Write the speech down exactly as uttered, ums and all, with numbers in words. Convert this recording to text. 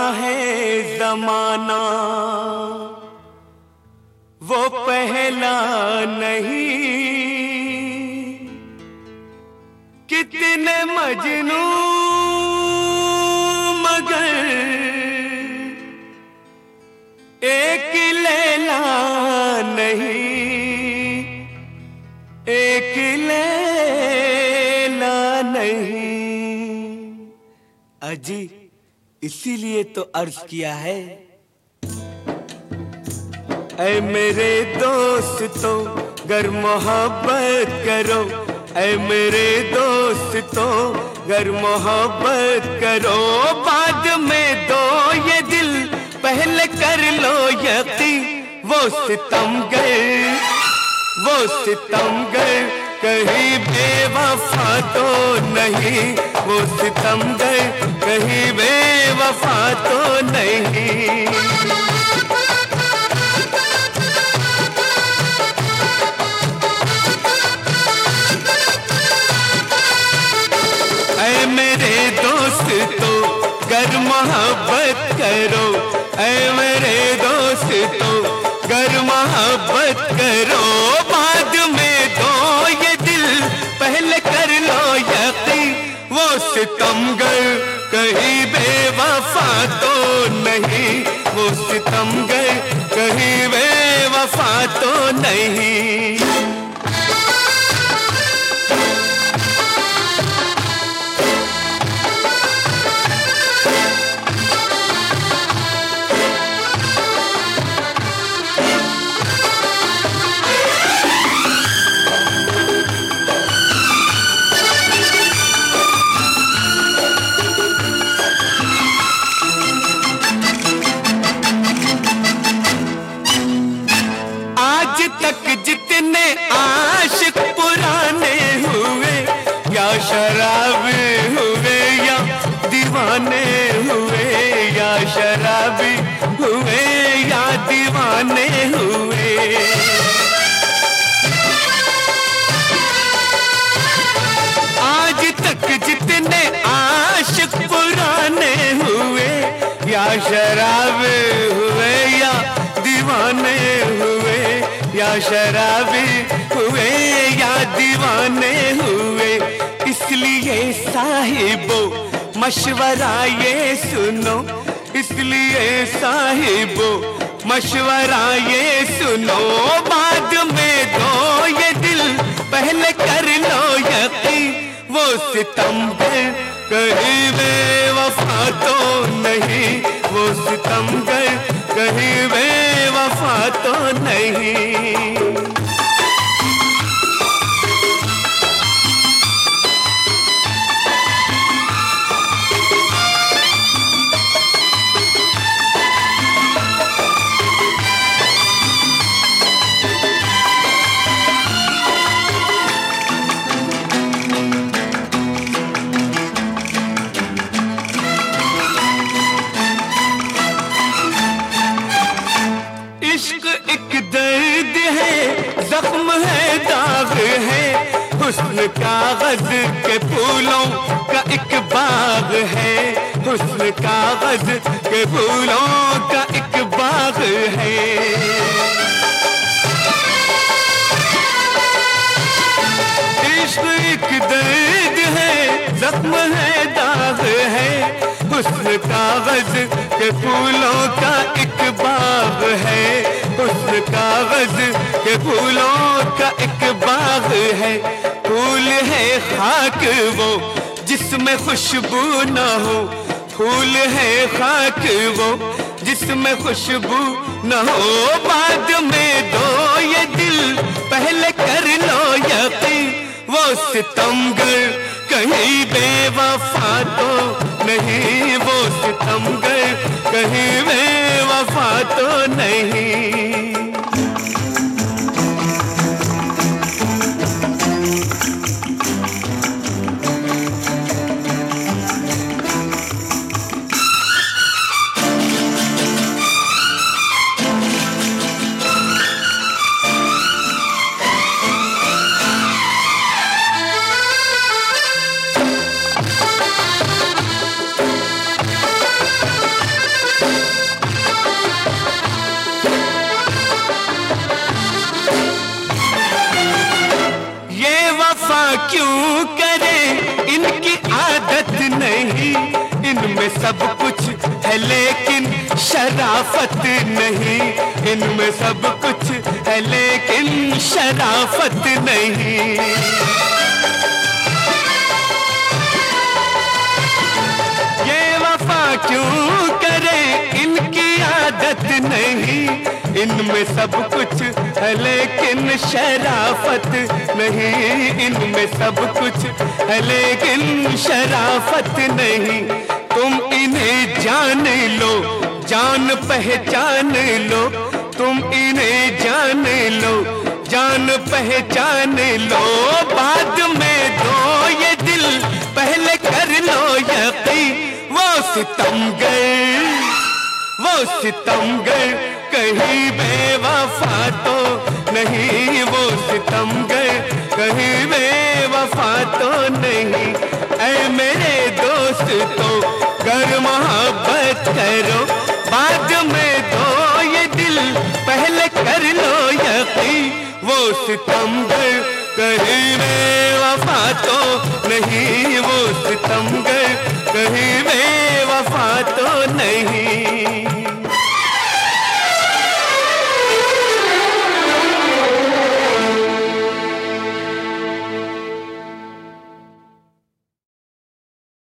है जमाना वो पहला नहीं, कितने मजनू मगर एक लैला नहीं, एक लैला नहीं। अजी इसीलिए तो अर्ज किया है, ऐ मेरे दोस्तों गर मोहब्बत करो, ऐ मेरे दोस्तों गर मोहब्बत करो, बाद में दो ये दिल पहले कर लो यकीन। वो सितमगर वो सितमगर कहीं बेवफा तो नहीं, वो सितमगर कहीं बेवफा तो नहीं। ऐ मेरे दोस्तों गर मोहब्बत करो, ऐ मेरे दोस्तों गर मोहब्बत करो, बाद में दो ये दिल पहले कर लो यकीन। वो सितमगर कहीं बेवफा तो नहीं, वो सितमगर कहीं बेवफा तो नहीं। तक जितने आशिक पुराने हुए, या शराबी हुए या दीवाने हुए, या शराबी हुए या दीवाने हुए, आज तक जितने आशिक पुराने हुए, या शराबी हुए या दीवाने हुए, या शराबी हुए या दीवाने हुए, इसलिए साहिबो मशवरा ये सुनो, इसलिए साहिबो मशवरा ये सुनो, बाद में दो ये दिल पहले कर लो यकीन। वो सितमगर कहीं बेवफा तो नहीं, वो सितमगर कहीं बेवफा तो नहीं। जख्म है दाग है, हुस्न कागज के फूलों का एक बाग है, हुस्न कागज के फूलों का एक बाग है। इश्क एक दर्द है, जख्म है दाग है, हुस्न कागज के फूलों का एक बाग है, हुस्न कागज के फूलों का एक बाग है। फूल है खाक वो जिसमें खुशबू न हो, फूल है खाक वो जिसमें खुशबू न हो, बाद में दो ये दिल पहले कर लो यकीन। वो सितमगर कहीं बेवफा तो नहीं, वो सितमगर कहीं बेवफा तो नहीं। सब कुछ है लेकिन शराफत नहीं, इनमें सब कुछ है लेकिन शराफत नहीं। ये वफा क्यों करे इनकी आदत नहीं, इनमें सब कुछ है लेकिन शराफत नहीं, इनमें सब कुछ है लेकिन शराफत नहीं। तुम इन्हें जान लो, जान पहचान लो, तुम इन्हें जान लो, जान पहचान लो, बाद में दो ये दिल पहले कर लो यकीन। वो सितमगर, वो सितमगर कहीं बेवफा तो नहीं, वो सितमगर कहीं बेवफा तो नहीं। ऐ मेरे दोस्त तो कर मोहब्बत करो, बाद में दो ये दिल पहले कर लो यकीन। वो सितमगर कहीं बेवफा तो नहीं, वो सितमगर कहीं बेवफा तो नहीं।